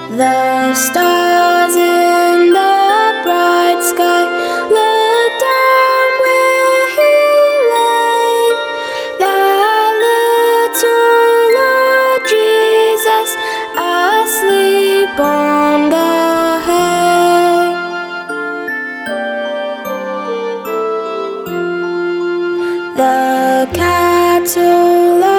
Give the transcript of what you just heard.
The stars in the bright sky look down where he lay. The little Lord Jesus asleep on the hay. The cattle